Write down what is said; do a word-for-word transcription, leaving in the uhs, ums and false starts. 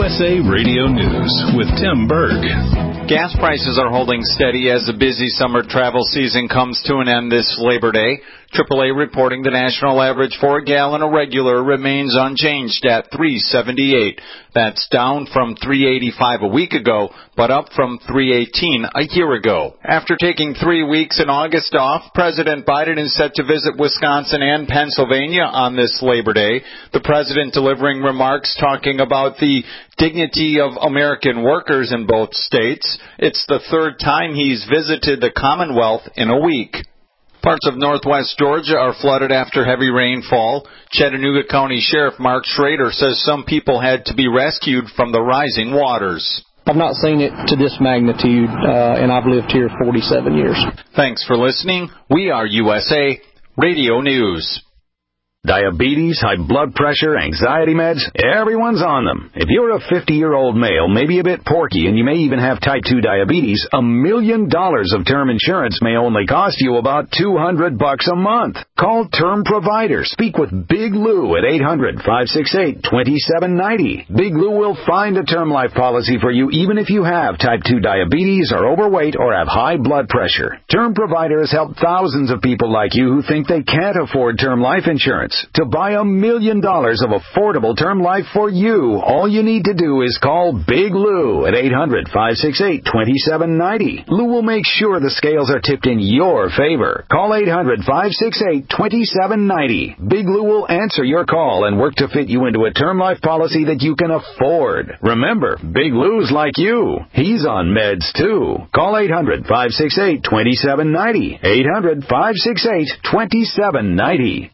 S A Radio News with Tim Berg. Gas prices are holding steady as the busy summer travel season comes to an end this Labor Day. triple A reporting the national average for a gallon of regular remains unchanged at three seventy-eight. That's down from three eighty-five a week ago, but up from three eighteen a year ago. After taking three weeks in August off, President Biden is set to visit Wisconsin and Pennsylvania on this Labor Day. The president delivering remarks talking about the dignity of American workers in both states. It's the third time he's visited the Commonwealth in a week. Parts of northwest Georgia are flooded after heavy rainfall. Chattanooga County Sheriff Mark Schrader says some people had to be rescued from the rising waters. I've not seen it to this magnitude, uh, and I've lived here forty-seven years. Thanks for listening. We are U S A Radio News. Diabetes, high blood pressure, anxiety meds, everyone's on them. If you're a fifty-year-old male, maybe a bit porky, and you may even have type two diabetes, a million dollars of term insurance may only cost you about two hundred bucks a month. Call Term Provider. Speak with Big Lou at eight hundred, five six eight, two seven nine zero. Big Lou will find a term life policy for you even if you have type two diabetes, are overweight, or have high blood pressure. Term Provider has helped thousands of people like you who think they can't afford term life insurance. To buy a million dollars of affordable term life for you, all you need to do is call Big Lou at eight hundred, five six eight, two seven nine zero. Lou will make sure the scales are tipped in your favor. Call eight hundred, five six eight, two seven nine zero. Big Lou will answer your call and work to fit you into a term life policy that you can afford. Remember, Big Lou's like you. He's on meds too. Call eight hundred, five six eight, two seven nine zero. eight hundred, five six eight, two seven nine zero.